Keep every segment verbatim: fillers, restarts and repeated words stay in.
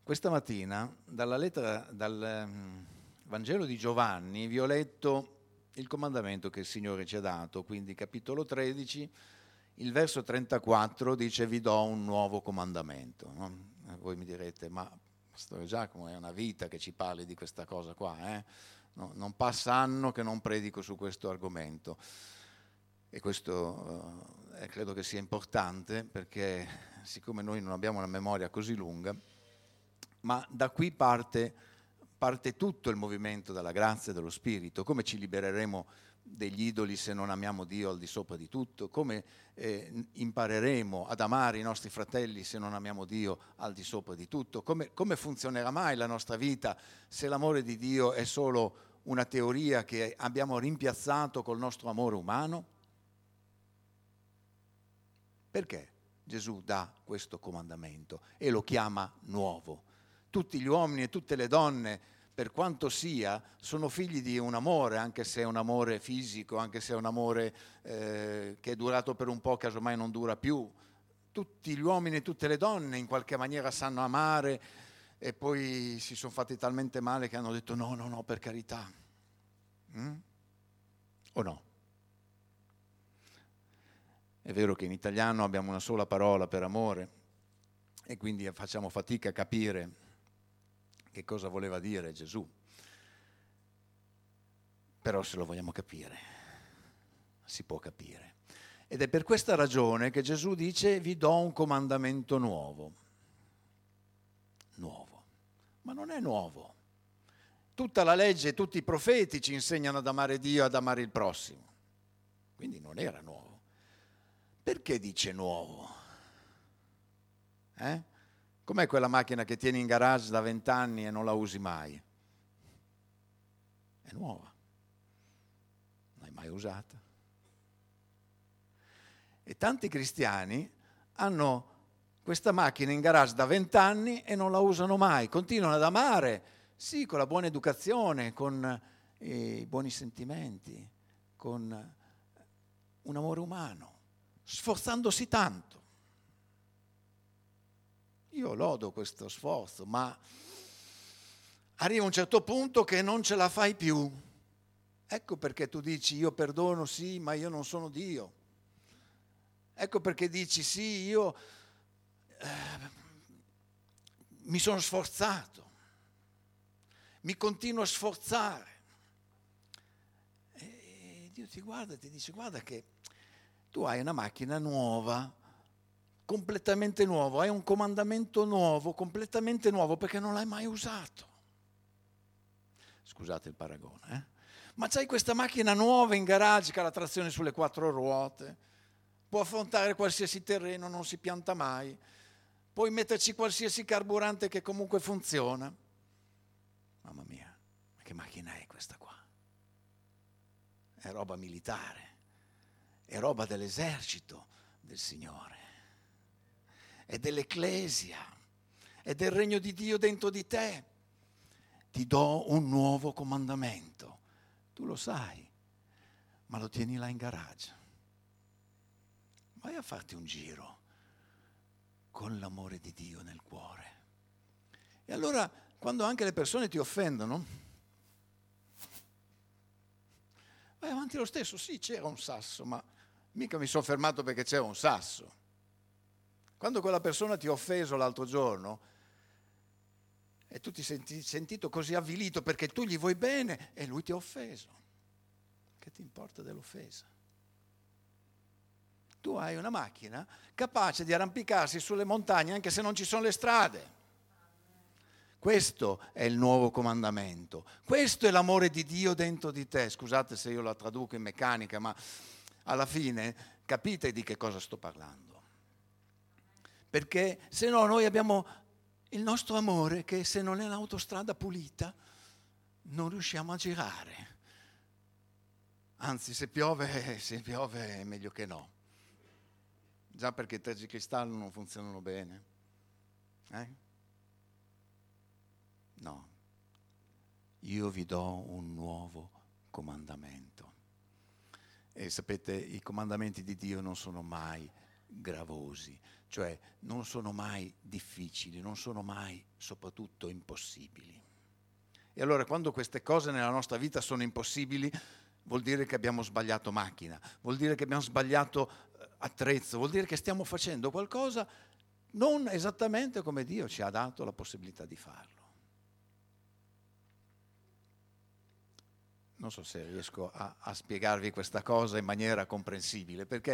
Questa mattina dalla lettera, dal um, Vangelo di Giovanni vi ho letto il comandamento che il Signore ci ha dato, quindi capitolo tredici, il verso trentaquattro dice: vi do un nuovo comandamento. No? Voi mi direte: ma Pastore Giacomo, è una vita che ci parli di questa cosa qua, eh? No, non passa anno che non predico su questo argomento, e questo uh, credo che sia importante, perché siccome noi non abbiamo una memoria così lunga, ma da qui parte, parte tutto il movimento della grazia e dello Spirito. Come ci libereremo degli idoli se non amiamo Dio al di sopra di tutto? Come eh, impareremo ad amare i nostri fratelli se non amiamo Dio al di sopra di tutto? Come, come funzionerà mai la nostra vita se l'amore di Dio è solo una teoria che abbiamo rimpiazzato col nostro amore umano? Perché Gesù dà questo comandamento e lo chiama nuovo? Tutti gli uomini e tutte le donne, per quanto sia, sono figli di un amore, anche se è un amore fisico, anche se è un amore eh, che è durato per un po', casomai non dura più. Tutti gli uomini e tutte le donne in qualche maniera sanno amare, e poi si sono fatti talmente male che hanno detto no, no, no, per carità. Mm? O no? È vero che in italiano abbiamo una sola parola per amore e quindi facciamo fatica a capire che cosa voleva dire Gesù. Però se lo vogliamo capire, si può capire. Ed è per questa ragione che Gesù dice: vi do un comandamento nuovo. Nuovo. Ma non è nuovo. Tutta la legge e tutti i profeti ci insegnano ad amare Dio e ad amare il prossimo. Quindi non era nuovo. Perché dice nuovo? Eh? Com'è quella macchina che tieni in garage da vent'anni e non la usi mai? È nuova. Non l'hai mai usata. E tanti cristiani hanno questa macchina in garage da vent'anni e non la usano mai. Continuano ad amare, sì, con la buona educazione, con i buoni sentimenti, con un amore umano, sforzandosi tanto. Io lodo questo sforzo, ma arriva un certo punto che non ce la fai più. Ecco perché tu dici: io perdono, sì, ma io non sono Dio. Ecco perché dici: sì, io eh, mi sono sforzato, mi continuo a sforzare. E Dio ti guarda e ti dice: guarda che tu hai una macchina nuova, completamente nuovo, hai un comandamento nuovo, completamente nuovo, perché non l'hai mai usato. Scusate il paragone, eh? Ma c'hai questa macchina nuova in garage che ha la trazione sulle quattro ruote, può affrontare qualsiasi terreno, non si pianta mai, puoi metterci qualsiasi carburante che comunque funziona. Mamma mia, ma che macchina è questa qua? È roba militare, è roba dell'esercito del Signore. È dell'Ecclesia, è del regno di Dio dentro di te. Ti do un nuovo comandamento. Tu lo sai, ma lo tieni là in garage. Vai a farti un giro con l'amore di Dio nel cuore. E allora, quando anche le persone ti offendono, vai avanti lo stesso. Sì, c'era un sasso, ma mica mi sono fermato perché c'era un sasso. Quando quella persona ti ha offeso l'altro giorno e tu ti sei sentito così avvilito perché tu gli vuoi bene e lui ti ha offeso, che ti importa dell'offesa? Tu hai una macchina capace di arrampicarsi sulle montagne anche se non ci sono le strade. Questo è il nuovo comandamento. Questo è l'amore di Dio dentro di te. Scusate se io la traduco in meccanica, ma alla fine capite di che cosa sto parlando. Perché se no noi abbiamo il nostro amore che, se non è l'autostrada pulita, non riusciamo a girare. Anzi, se piove, se piove è meglio che no. Già perché i tergicristalli non funzionano bene. Eh? No. Io vi do un nuovo comandamento. E sapete, i comandamenti di Dio non sono mai gravosi, cioè non sono mai difficili, non sono mai soprattutto impossibili. E allora quando queste cose nella nostra vita sono impossibili, vuol dire che abbiamo sbagliato macchina, vuol dire che abbiamo sbagliato attrezzo, vuol dire che stiamo facendo qualcosa non esattamente come Dio ci ha dato la possibilità di farlo. Non so se riesco a, a spiegarvi questa cosa in maniera comprensibile, perché,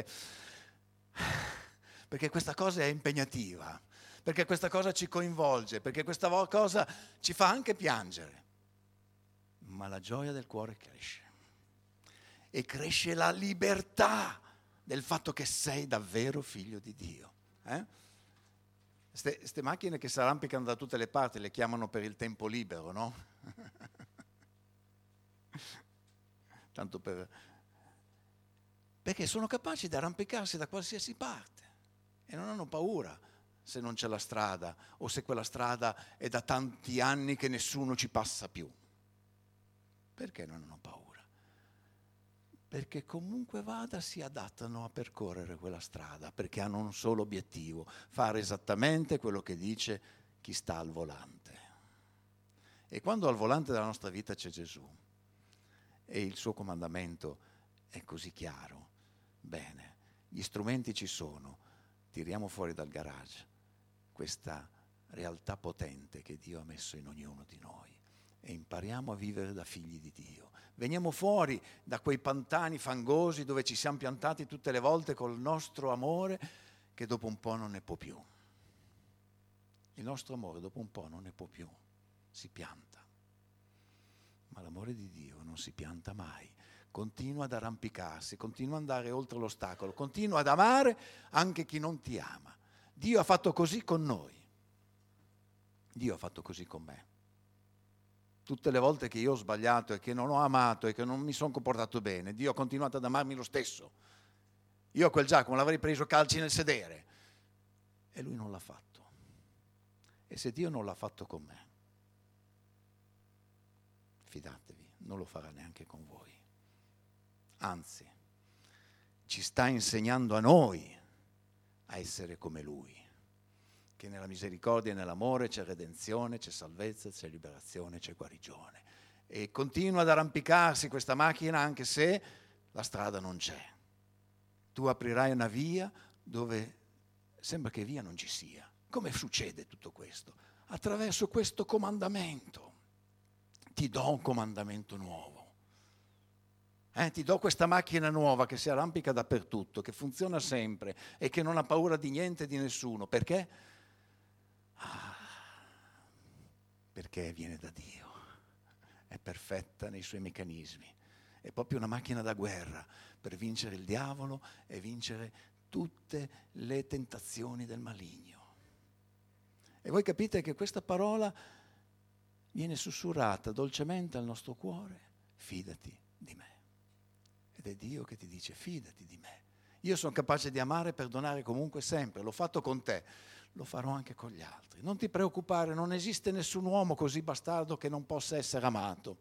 perché questa cosa è impegnativa, perché questa cosa ci coinvolge, perché questa cosa ci fa anche piangere. Ma la gioia del cuore cresce. E cresce la libertà del fatto che sei davvero figlio di Dio. Queste eh? macchine che si arrampicano da tutte le parti le chiamano per il tempo libero, no? Tanto per... Perché sono capaci di arrampicarsi da qualsiasi parte e non hanno paura se non c'è la strada o se quella strada è da tanti anni che nessuno ci passa più. Perché non hanno paura? Perché comunque vada si adattano a percorrere quella strada, perché hanno un solo obiettivo, fare esattamente quello che dice chi sta al volante. E quando al volante della nostra vita c'è Gesù e il suo comandamento è così chiaro, bene, gli strumenti ci sono, tiriamo fuori dal garage questa realtà potente che Dio ha messo in ognuno di noi e impariamo a vivere da figli di Dio. Veniamo fuori da quei pantani fangosi dove ci siamo piantati tutte le volte col nostro amore che dopo un po' non ne può più. Il nostro amore dopo un po' non ne può più, si pianta. Ma l'amore di Dio non si pianta mai, continua ad arrampicarsi, continua ad andare oltre l'ostacolo, continua ad amare anche chi non ti ama. Dio ha fatto così con noi, Dio ha fatto così con me. Tutte le volte che io ho sbagliato e che non ho amato e che non mi sono comportato bene, Dio ha continuato ad amarmi lo stesso. Io a quel Giacomo l'avrei preso calci nel sedere e lui non l'ha fatto. E se Dio non l'ha fatto con me, fidatevi, non lo farà neanche con voi. Anzi, ci sta insegnando a noi a essere come Lui, che nella misericordia e nell'amore c'è redenzione, c'è salvezza, c'è liberazione, c'è guarigione. E continua ad arrampicarsi questa macchina anche se la strada non c'è. Tu aprirai una via dove sembra che via non ci sia. Come succede tutto questo? Attraverso questo comandamento. Ti do un comandamento nuovo. Eh, ti do questa macchina nuova che si arrampica dappertutto, che funziona sempre e che non ha paura di niente e di nessuno. Perché? Ah, perché viene da Dio. È perfetta nei suoi meccanismi. È proprio una macchina da guerra per vincere il diavolo e vincere tutte le tentazioni del maligno. E voi capite che questa parola viene sussurrata dolcemente al nostro cuore: fidati di me. Ed è Dio che ti dice: fidati di me. Io sono capace di amare e perdonare comunque sempre, l'ho fatto con te, lo farò anche con gli altri. Non ti preoccupare, non esiste nessun uomo così bastardo che non possa essere amato.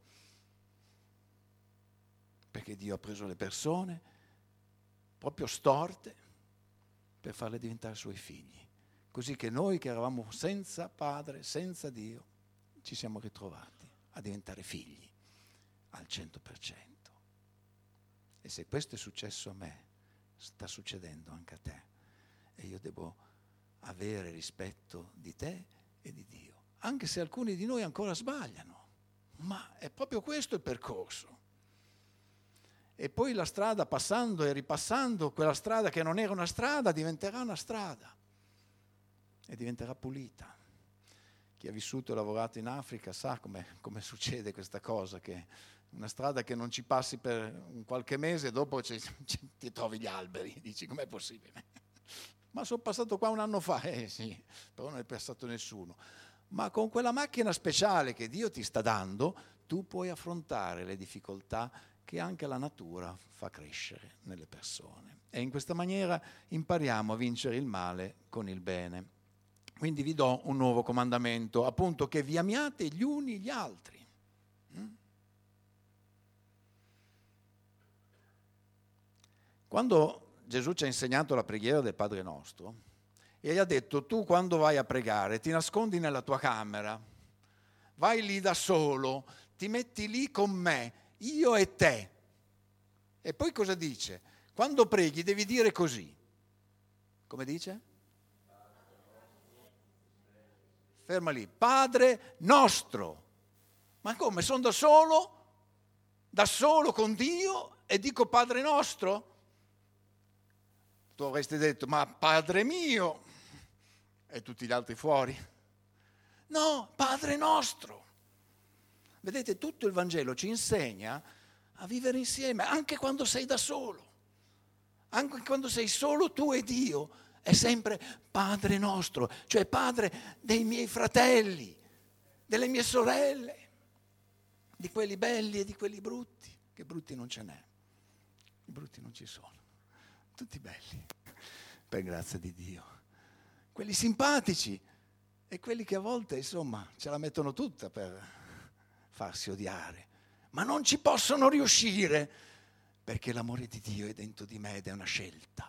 Perché Dio ha preso le persone proprio storte per farle diventare suoi figli. Così che noi che eravamo senza padre, senza Dio, ci siamo ritrovati a diventare figli al cento per cento. E se questo è successo a me, sta succedendo anche a te. E io devo avere rispetto di te e di Dio. Anche se alcuni di noi ancora sbagliano. Ma è proprio questo il percorso. E poi la strada, passando e ripassando, quella strada che non era una strada, diventerà una strada. E diventerà pulita. Chi ha vissuto e lavorato in Africa sa come, come succede questa cosa, che una strada che non ci passi per un qualche mese, dopo ci, ci, ti trovi gli alberi, dici com'è possibile? Ma sono passato qua un anno fa, eh sì, però non è passato nessuno. Ma con quella macchina speciale che Dio ti sta dando, tu puoi affrontare le difficoltà che anche la natura fa crescere nelle persone. E in questa maniera impariamo a vincere il male con il bene. Quindi vi do un nuovo comandamento, appunto, che vi amiate gli uni gli altri. Quando Gesù ci ha insegnato la preghiera del Padre Nostro e gli ha detto: tu quando vai a pregare ti nascondi nella tua camera, vai lì da solo, ti metti lì con me, io e te. E poi cosa dice? Quando preghi devi dire così. Come dice? Ferma lì. Padre nostro. Ma come? Sono da solo? Da solo con Dio e dico Padre nostro? Tu avresti detto, ma Padre mio, e tutti gli altri fuori. No, Padre nostro. Vedete, tutto il Vangelo ci insegna a vivere insieme, anche quando sei da solo. Anche quando sei solo tu e Dio, è sempre Padre nostro, cioè Padre dei miei fratelli, delle mie sorelle, di quelli belli e di quelli brutti, che brutti non ce n'è, i brutti non ci sono. Tutti belli, per grazia di Dio. Quelli simpatici e quelli che a volte, insomma, ce la mettono tutta per farsi odiare, ma non ci possono riuscire perché l'amore di Dio è dentro di me ed è una scelta.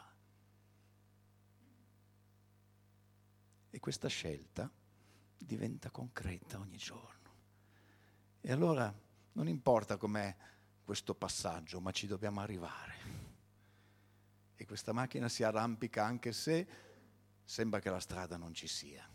E questa scelta diventa concreta ogni giorno. E allora non importa com'è questo passaggio, ma ci dobbiamo arrivare. E questa macchina si arrampica anche se sembra che la strada non ci sia.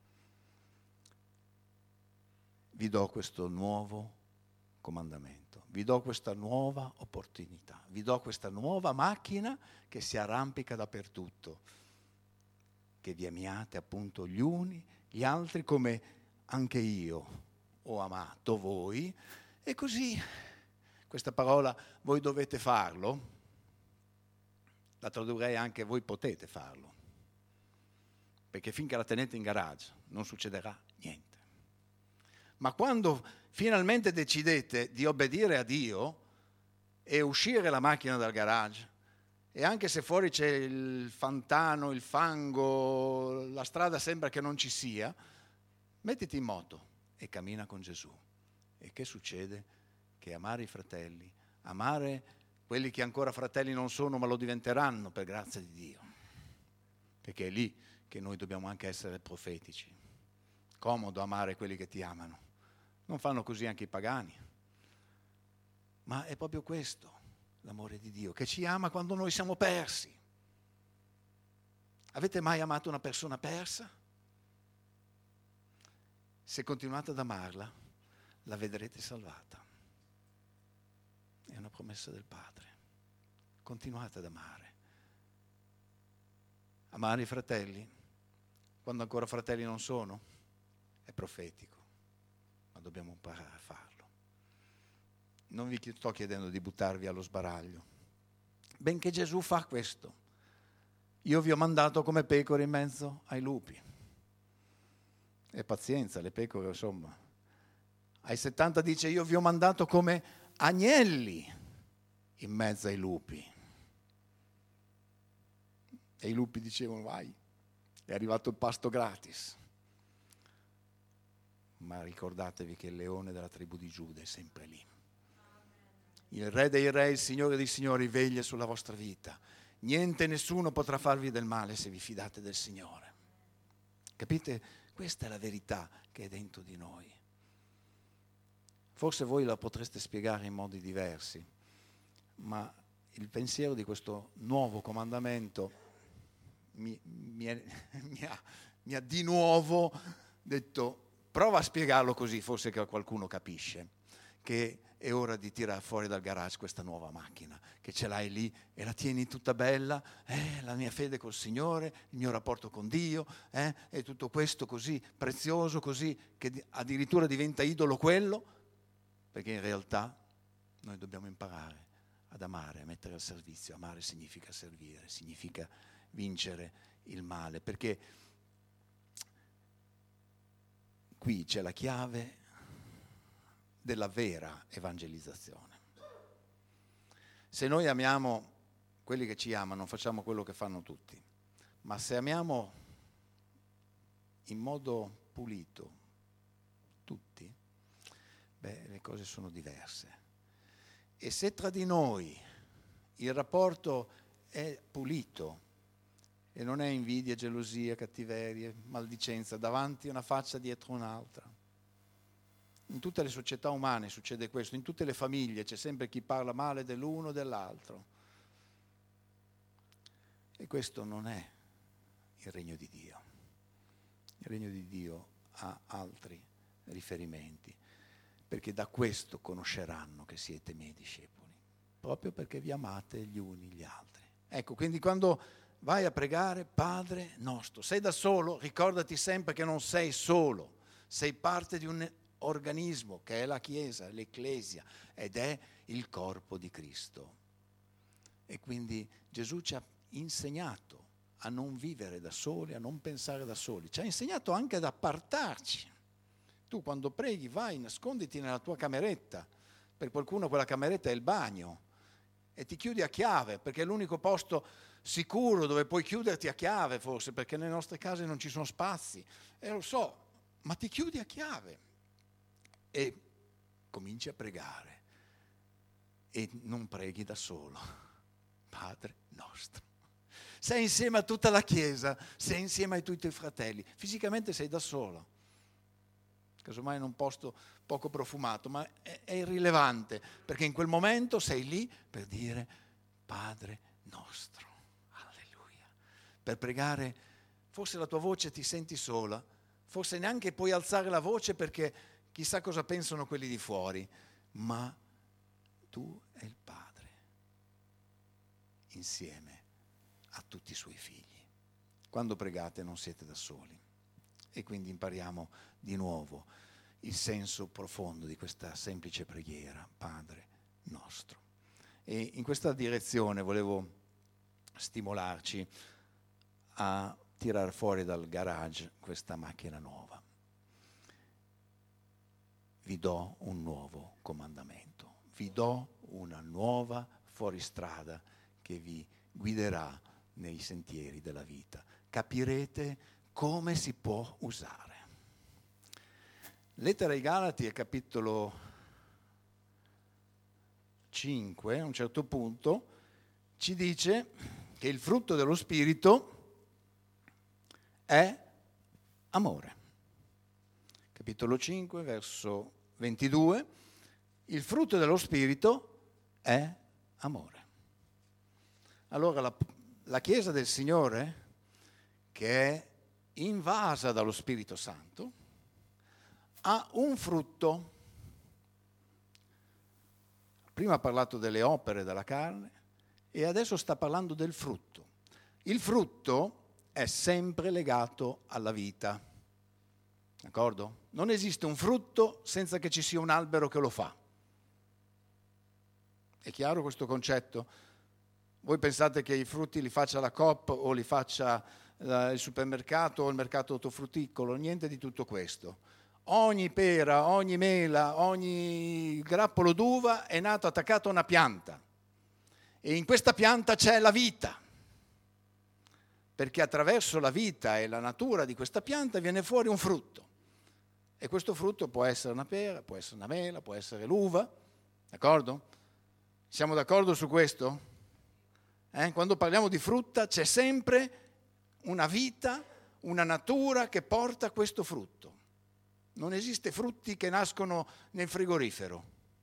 Vi do questo nuovo comandamento, vi do questa nuova opportunità, vi do questa nuova macchina che si arrampica dappertutto, che vi amiate appunto gli uni, gli altri come anche io ho amato voi, e così questa parola voi dovete farlo. La tradurrei anche voi potete farlo, perché finché la tenete in garage non succederà niente. Ma quando finalmente decidete di obbedire a Dio e uscire la macchina dal garage, e anche se fuori c'è il fantano, il fango, la strada sembra che non ci sia, mettiti in moto e cammina con Gesù. E che succede? Che amare i fratelli, amare quelli che ancora fratelli non sono ma lo diventeranno per grazia di Dio, perché è lì che noi dobbiamo anche essere profetici. Comodo amare quelli che ti amano, non fanno così anche i pagani, ma è proprio questo l'amore di Dio, che ci ama quando noi siamo persi. Avete mai amato una persona persa? Se continuate ad amarla, la vedrete salvata. È una promessa del Padre. Continuate ad amare. Amare i fratelli, quando ancora fratelli non sono, è profetico, ma dobbiamo imparare a farlo. Non vi sto chiedendo di buttarvi allo sbaraglio, benché Gesù fa questo. Io vi ho mandato come pecore in mezzo ai lupi. E pazienza, le pecore, insomma. Ai settanta dice: io vi ho mandato come agnelli in mezzo ai lupi. E i lupi dicevano: vai, è arrivato il pasto gratis. Ma ricordatevi che il leone della tribù di Giuda è sempre lì. Il re dei re, il signore dei signori veglia sulla vostra vita. Niente, nessuno potrà farvi del male se vi fidate del Signore. Capite? Questa è la verità che è dentro di noi. Forse voi la potreste spiegare in modi diversi, ma il pensiero di questo nuovo comandamento mi, mi, è, mi, ha, mi ha di nuovo detto: prova a spiegarlo così, forse che qualcuno capisce che è ora di tirare fuori dal garage questa nuova macchina, che ce l'hai lì e la tieni tutta bella, eh, la mia fede col Signore, il mio rapporto con Dio, eh, e tutto questo così prezioso, così che addirittura diventa idolo quello, perché in realtà noi dobbiamo imparare ad amare, a mettere al servizio. Amare significa servire, significa vincere il male, perché qui c'è la chiave della vera evangelizzazione. Se noi amiamo quelli che ci amano, facciamo quello che fanno tutti, ma se amiamo in modo pulito tutti, beh, le cose sono diverse. E se tra di noi il rapporto è pulito e non è invidia, gelosia, cattiveria, maldicenza, davanti una faccia dietro un'altra. In tutte le società umane succede questo, in tutte le famiglie c'è sempre chi parla male dell'uno o dell'altro. E questo non è il regno di Dio. Il regno di Dio ha altri riferimenti, perché da questo conosceranno che siete miei discepoli, proprio perché vi amate gli uni gli altri. Ecco, quindi quando vai a pregare, Padre nostro, sei da solo, ricordati sempre che non sei solo, sei parte di un organismo che è la Chiesa, l'Ecclesia, ed è il corpo di Cristo. E quindi Gesù ci ha insegnato a non vivere da soli, a non pensare da soli, ci ha insegnato anche ad appartarci. Tu quando preghi vai, nasconditi nella tua cameretta, per qualcuno quella cameretta è il bagno, e ti chiudi a chiave, perché è l'unico posto sicuro dove puoi chiuderti a chiave forse, perché nelle nostre case non ci sono spazi, e lo so, ma ti chiudi a chiave e cominci a pregare e non preghi da solo. Padre nostro. Sei insieme a tutta la Chiesa, sei insieme ai tuoi, tuoi fratelli, fisicamente sei da solo. Casomai in un posto poco profumato, ma è, è irrilevante, perché in quel momento sei lì per dire Padre nostro, alleluia. Per pregare, forse la tua voce ti senti sola, forse neanche puoi alzare la voce perché chissà cosa pensano quelli di fuori, ma tu e il Padre, insieme a tutti i suoi figli. Quando pregate non siete da soli. E quindi impariamo di nuovo il senso profondo di questa semplice preghiera, Padre nostro. E in questa direzione volevo stimolarci a tirar fuori dal garage questa macchina nuova. Vi do un nuovo comandamento, vi do una nuova fuoristrada che vi guiderà nei sentieri della vita. Capirete come si può usare. Lettera ai Galati, al capitolo cinque, a un certo punto, ci dice che il frutto dello Spirito è amore. Capitolo cinque, verso ventidue, il frutto dello Spirito è amore. Allora la, la Chiesa del Signore, che è invasa dallo Spirito Santo, ha un frutto. Prima ha parlato delle opere della carne e adesso sta parlando del frutto. Il frutto è sempre legato alla vita, d'accordo? Non esiste un frutto senza che ci sia un albero che lo fa. È chiaro questo concetto? Voi pensate che i frutti li faccia la Coop o li faccia il supermercato o il mercato ortofrutticolo? Niente di tutto questo. Ogni pera, ogni mela, ogni grappolo d'uva è nato attaccato a una pianta e in questa pianta c'è la vita, perché attraverso la vita e la natura di questa pianta viene fuori un frutto e questo frutto può essere una pera, può essere una mela, può essere l'uva, d'accordo? Siamo d'accordo su questo? Eh? Quando parliamo di frutta c'è sempre una vita, una natura che porta questo frutto. Non esiste frutti che nascono nel frigorifero.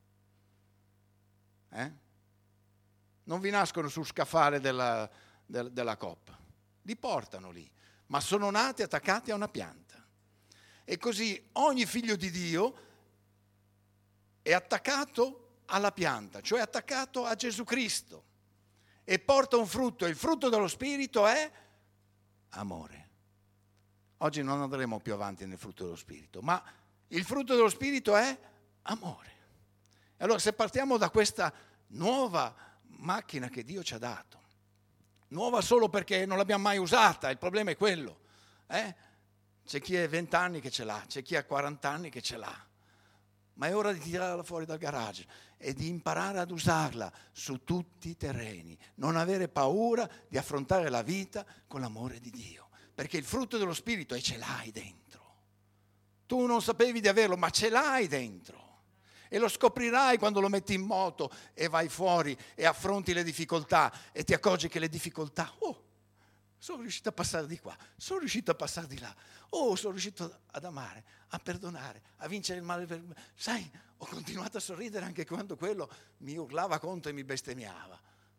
Eh? Non vi nascono sul scaffale della, della, della Coop. Li portano lì, ma sono nati attaccati a una pianta. E così ogni figlio di Dio è attaccato alla pianta, cioè attaccato a Gesù Cristo. E porta un frutto, e il frutto dello Spirito è amore. Oggi non andremo più avanti nel frutto dello Spirito, ma il frutto dello Spirito è amore. Allora se partiamo da questa nuova macchina che Dio ci ha dato, nuova solo perché non l'abbiamo mai usata, il problema è quello. Eh? C'è chi ha venti anni che ce l'ha, c'è chi ha quaranta anni che ce l'ha, ma è ora di tirarla fuori dal garage e di imparare ad usarla su tutti i terreni, non avere paura di affrontare la vita con l'amore di Dio. Perché il frutto dello Spirito è ce l'hai dentro. Tu non sapevi di averlo, ma ce l'hai dentro. E lo scoprirai quando lo metti in moto e vai fuori e affronti le difficoltà e ti accorgi che le difficoltà, oh, sono riuscito a passare di qua, sono riuscito a passare di là, oh, sono riuscito ad amare, a perdonare, a vincere il male. Per... Sai, ho continuato a sorridere anche quando quello mi urlava contro e mi bestemmiava.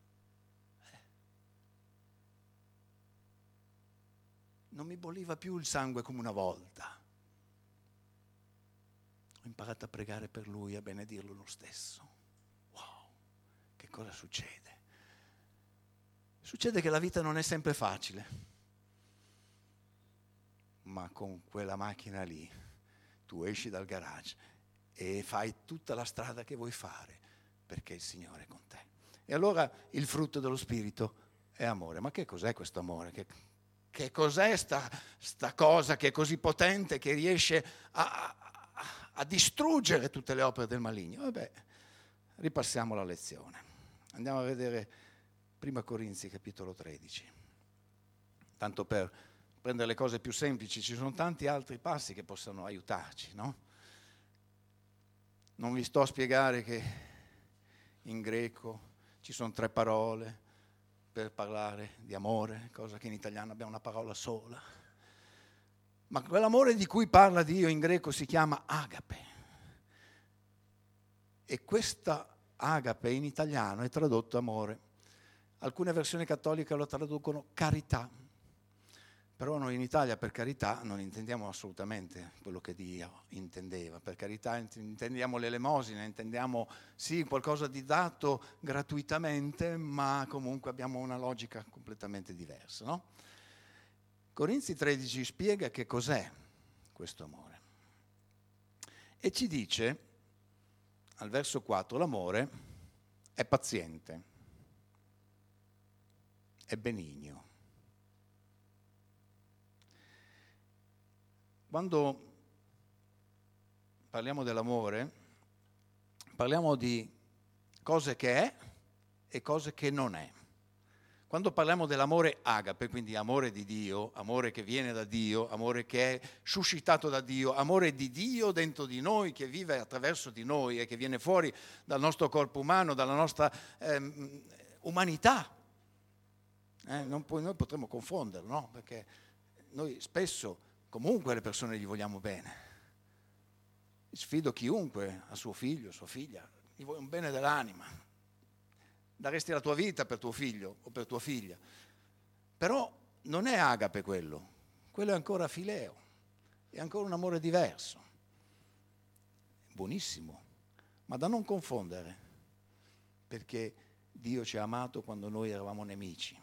Non mi bolliva più il sangue come una volta. Ho imparato a pregare per lui e a benedirlo lo stesso. Wow, che cosa succede? Succede che la vita non è sempre facile, ma con quella macchina lì tu esci dal garage e fai tutta la strada che vuoi fare, perché il Signore è con te. E allora il frutto dello Spirito è amore. Ma che cos'è questo amore? Che, che cos'è sta, sta cosa che è così potente, che riesce a... a a distruggere tutte le opere del maligno? Vabbè, ripassiamo la lezione. Andiamo a vedere Prima Corinzi, capitolo tredici. Tanto per prendere le cose più semplici, ci sono tanti altri passi che possono aiutarci, no? Non vi sto a spiegare che in greco ci sono tre parole per parlare di amore, cosa che in italiano abbiamo una parola sola. Ma quell'amore di cui parla Dio in greco si chiama agape. E questa agape in italiano è tradotto amore. Alcune versioni cattoliche lo traducono carità. Però noi in Italia per carità non intendiamo assolutamente quello che Dio intendeva. Per carità intendiamo l'elemosina, intendiamo sì qualcosa di dato gratuitamente, ma comunque abbiamo una logica completamente diversa, no? Corinzi tredici spiega che cos'è questo amore e ci dice al verso quattro: l'amore è paziente, è benigno. Quando parliamo dell'amore parliamo di cose che è e cose che non è. Quando parliamo dell'amore agape, quindi amore di Dio, amore che viene da Dio, amore che è suscitato da Dio, amore di Dio dentro di noi, che vive attraverso di noi e che viene fuori dal nostro corpo umano, dalla nostra ehm, umanità. Eh, non pu- noi potremmo confonderlo, no? Perché noi spesso comunque le persone gli vogliamo bene. Sfido chiunque a suo figlio, sua figlia, gli vuoi un bene dell'anima. Daresti la tua vita per tuo figlio o per tua figlia. Però non è agape quello, quello è ancora fileo, è ancora un amore diverso, buonissimo, ma da non confondere, perché Dio ci ha amato quando noi eravamo nemici.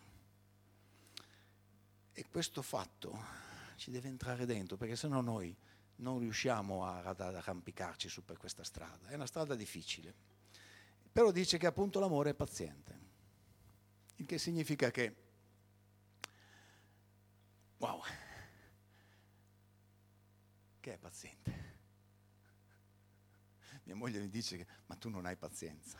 E questo fatto ci deve entrare dentro, perché sennò noi non riusciamo a, ad arrampicarci su per questa strada, è una strada difficile. Però dice che appunto l'amore è paziente, il che significa che, wow, che è paziente. Mia moglie mi dice che, ma tu non hai pazienza.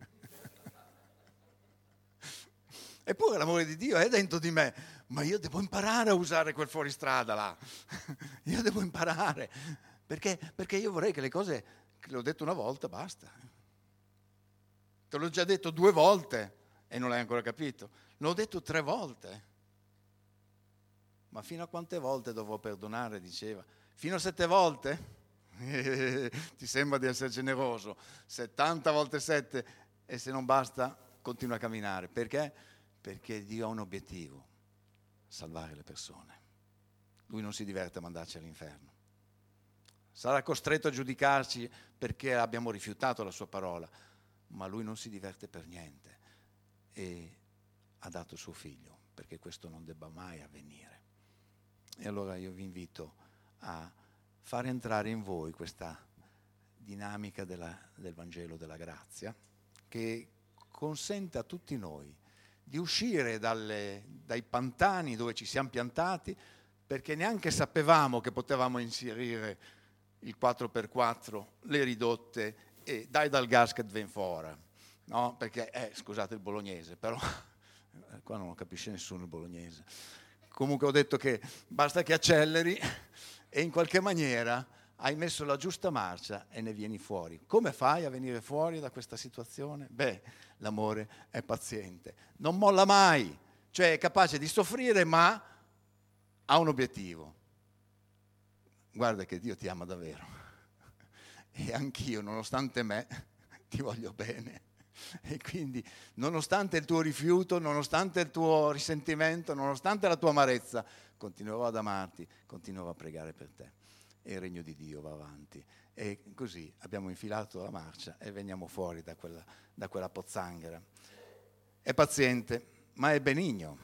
Eppure l'amore di Dio è dentro di me, ma io devo imparare a usare quel fuoristrada là. Io devo imparare, perché, perché io vorrei che le cose, che l'ho detto una volta, basta. Te l'ho già detto due volte e non l'hai ancora capito. L'ho detto tre volte. Ma fino a quante volte dovrò perdonare, diceva? Fino a sette volte? Ti sembra di essere generoso. settanta volte sette e se non basta continua a camminare. Perché? Perché Dio ha un obiettivo: salvare le persone. Lui non si diverte a mandarci all'inferno. Sarà costretto a giudicarci perché abbiamo rifiutato la sua parola, ma lui non si diverte per niente e ha dato suo figlio perché questo non debba mai avvenire. E allora io vi invito a fare entrare in voi questa dinamica della, del Vangelo della grazia, che consente a tutti noi di uscire dalle, dai pantani dove ci siamo piantati, perché neanche sapevamo che potevamo inserire il quattro per quattro, le ridotte e dai dal gas che ven fuori, no? Perché, eh, scusate il bolognese, però qua non lo capisce nessuno il bolognese. Comunque ho detto che basta che acceleri e in qualche maniera hai messo la giusta marcia e ne vieni fuori. Come fai a venire fuori da questa situazione? Beh, l'amore è paziente, non molla mai, cioè è capace di soffrire ma ha un obiettivo. Guarda che Dio ti ama davvero e anch'io, nonostante me, ti voglio bene. E quindi, nonostante il tuo rifiuto, nonostante il tuo risentimento, nonostante la tua amarezza, continuerò ad amarti, continuerò a pregare per te. E il regno di Dio va avanti. E così abbiamo infilato la marcia e veniamo fuori da quella, da quella pozzanghera. È paziente, ma è benigno.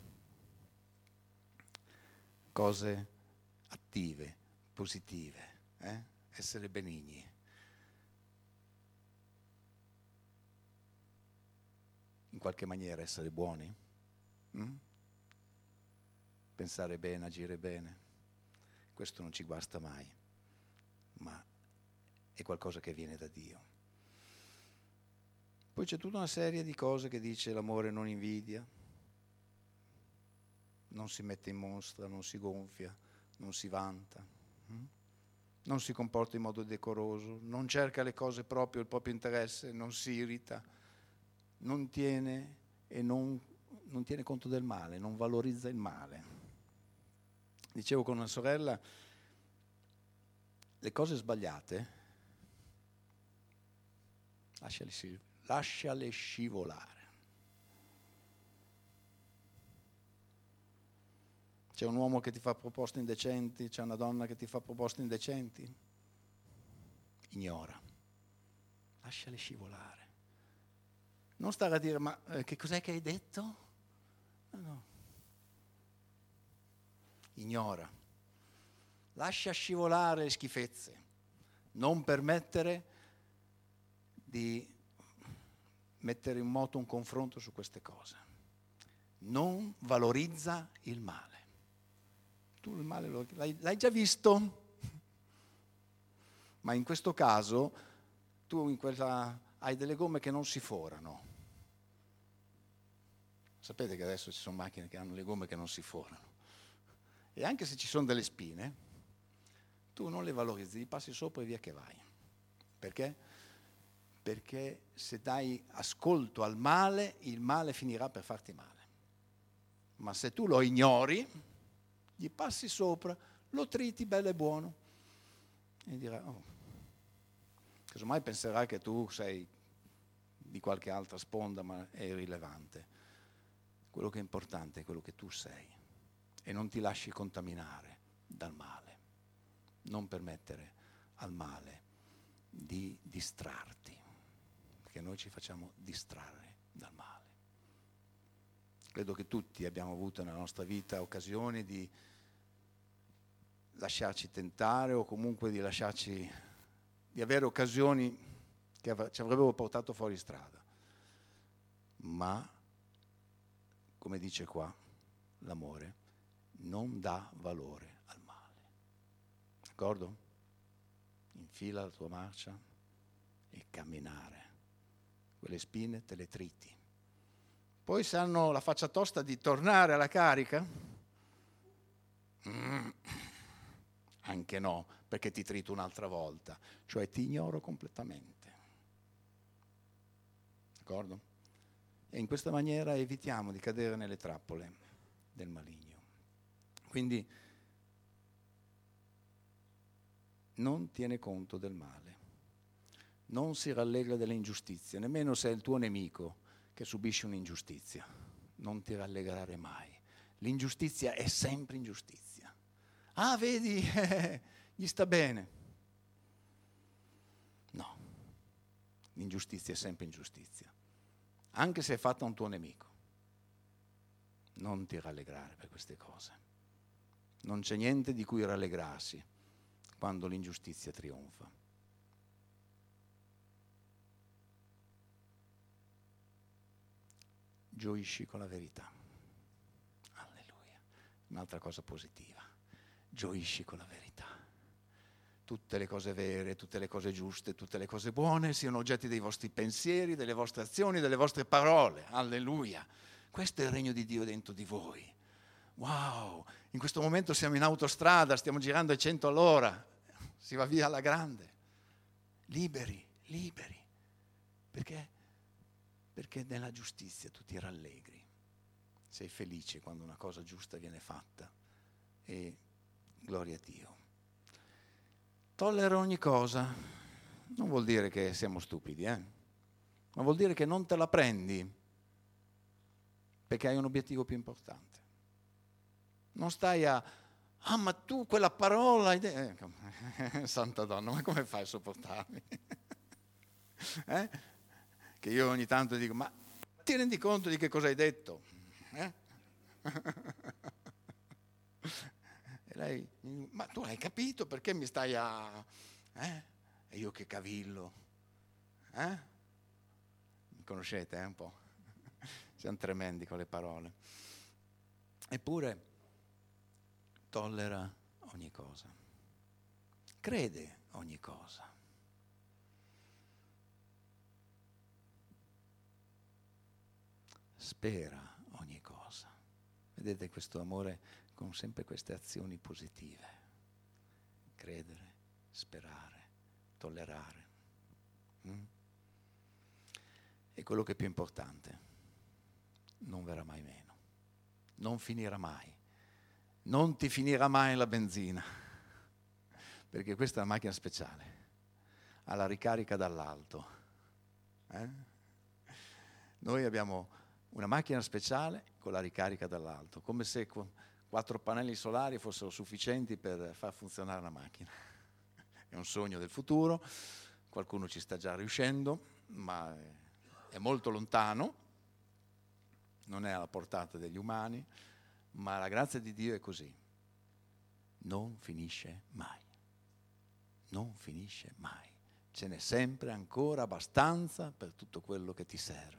Cose attive, positive, eh? Essere benigni. In qualche maniera essere buoni, mm? Pensare bene, agire bene, questo non ci guasta mai, ma è qualcosa che viene da Dio. Poi c'è tutta una serie di cose che dice l'amore non invidia, non si mette in mostra, non si gonfia, non si vanta, mm? Non si comporta in modo decoroso, non cerca le cose proprio, il proprio interesse, non si irrita, non tiene e non, non tiene conto del male, non valorizza il male. Dicevo con una sorella, le cose sbagliate lasciale, lasciale scivolare. C'è un uomo che ti fa proposte indecenti, c'è una donna che ti fa proposte indecenti, ignora, lasciale scivolare. Non stare a dire, ma eh, che cos'è che hai detto? No, no. Ignora. Lascia scivolare le schifezze. Non permettere di mettere in moto un confronto su queste cose. Non valorizza il male. Tu il male lo, l'hai, l'hai già visto? Ma in questo caso tu in quella, hai delle gomme che non si forano. Sapete che adesso ci sono macchine che hanno le gomme che non si forano. E anche se ci sono delle spine, tu non le valorizzi, gli passi sopra e via che vai. Perché? Perché se dai ascolto al male, il male finirà per farti male. Ma se tu lo ignori, gli passi sopra, lo triti bello e buono e dirà, oh, casomai penserà che tu sei di qualche altra sponda, ma è irrilevante. Quello che è importante è quello che tu sei e non ti lasci contaminare dal male. Non permettere al male di distrarti, perché noi ci facciamo distrarre dal male. Credo che tutti abbiamo avuto nella nostra vita occasioni di lasciarci tentare o comunque di lasciarci, di avere occasioni che ci avrebbero portato fuori strada. Ma, come dice qua, l'amore non dà valore al male. D'accordo? Infila la tua marcia e camminare. Quelle spine te le triti. Poi se hanno la faccia tosta di tornare alla carica, mm, anche no, perché ti trito un'altra volta, cioè ti ignoro completamente. D'accordo? E in questa maniera evitiamo di cadere nelle trappole del maligno. Quindi non tiene conto del male, non si rallegra delle ingiustizie, nemmeno se è il tuo nemico che subisce un'ingiustizia, non ti rallegrare mai. L'ingiustizia è sempre ingiustizia. Ah, vedi, gli sta bene. No, l'ingiustizia è sempre ingiustizia, anche se è fatta a un tuo nemico. Non ti rallegrare per queste cose. Non c'è niente di cui rallegrarsi quando l'ingiustizia trionfa. Gioisci con la verità. Alleluia. Un'altra cosa positiva. Gioisci con la verità. Tutte le cose vere, tutte le cose giuste, tutte le cose buone siano oggetti dei vostri pensieri, delle vostre azioni, delle vostre parole. Alleluia. Questo è il regno di Dio dentro di voi. Wow, in questo momento siamo in autostrada, stiamo girando a cento all'ora. si va via alla grande, liberi, liberi, perché? Perché nella giustizia tu ti rallegri, sei felice quando una cosa giusta viene fatta e gloria a Dio. Tollera ogni cosa, non vuol dire che siamo stupidi, eh? Ma vuol dire che non te la prendi perché hai un obiettivo più importante. Non stai a, ah ma tu quella parola, eh, santa donna, ma come fai a sopportarmi? eh? Che io ogni tanto dico, ma ti rendi conto di che cosa hai detto? Eh? E lei, ma tu hai capito perché mi stai a... Eh? E io che cavillo. Eh? Mi conoscete eh, un po'? Siamo tremendi con le parole. Eppure tollera ogni cosa. Crede ogni cosa. Spera ogni cosa. Vedete questo amore con sempre queste azioni positive. Credere, sperare, tollerare. Mm? E quello che è più importante, non verrà mai meno. Non finirà mai. Non ti finirà mai la benzina. Perché questa è una macchina speciale. Ha la ricarica dall'alto. Eh? Noi abbiamo una macchina speciale con la ricarica dall'alto, come se quattro pannelli solari fossero sufficienti per far funzionare la macchina. È un sogno del futuro, qualcuno ci sta già riuscendo, ma è molto lontano, non è alla portata degli umani, ma la grazia di Dio è così. Non finisce mai. Non finisce mai. Ce n'è sempre ancora abbastanza per tutto quello che ti serve.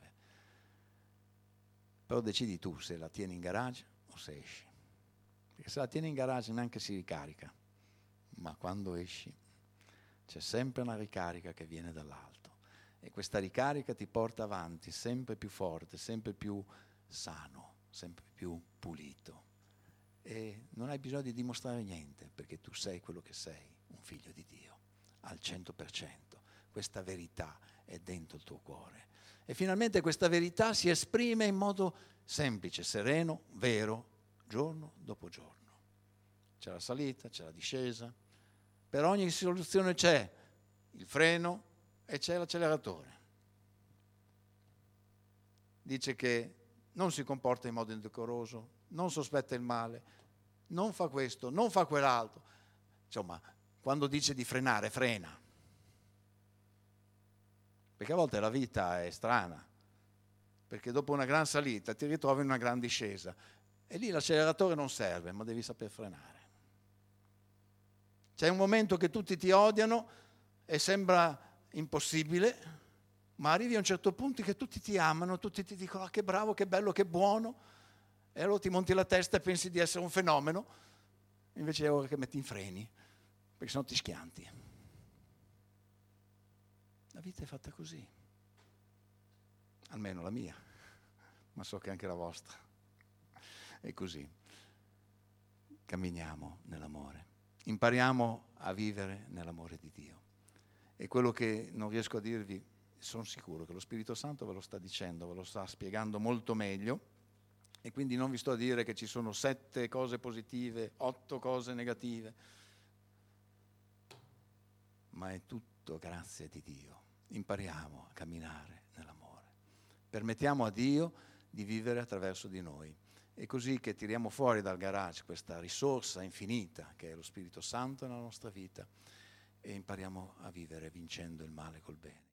Però decidi tu se la tieni in garage o se esci. Perché se la tieni in garage neanche si ricarica, ma quando esci c'è sempre una ricarica che viene dall'alto e questa ricarica ti porta avanti sempre più forte, sempre più sano, sempre più pulito. E non hai bisogno di dimostrare niente perché tu sei quello che sei, un figlio di Dio, al cento per cento. Questa verità è dentro il tuo cuore. E finalmente questa verità si esprime in modo semplice, sereno, vero, giorno dopo giorno. C'è la salita, c'è la discesa. Per ogni soluzione c'è il freno e c'è l'acceleratore. Dice che non si comporta in modo indecoroso, non sospetta il male, non fa questo, non fa quell'altro. Insomma, quando dice di frenare, frena. Perché a volte la vita è strana, perché dopo una gran salita ti ritrovi in una gran discesa e lì l'acceleratore non serve, ma devi saper frenare. C'è un momento che tutti ti odiano e sembra impossibile, ma arrivi a un certo punto che tutti ti amano, tutti ti dicono ah, che bravo, che bello, che buono, e allora ti monti la testa e pensi di essere un fenomeno, invece è ora che metti in freni, perché sennò ti schianti. La vita è fatta così, almeno la mia, ma so che anche la vostra è così. Camminiamo nell'amore, impariamo a vivere nell'amore di Dio. E quello che non riesco a dirvi, sono sicuro che lo Spirito Santo ve lo sta dicendo, ve lo sta spiegando molto meglio, e quindi non vi sto a dire che ci sono sette cose positive, otto cose negative, ma è tutto grazia di Dio. Impariamo a camminare nell'amore. Permettiamo a Dio di vivere attraverso di noi. È così che tiriamo fuori dal garage questa risorsa infinita che è lo Spirito Santo nella nostra vita e impariamo a vivere vincendo il male col bene.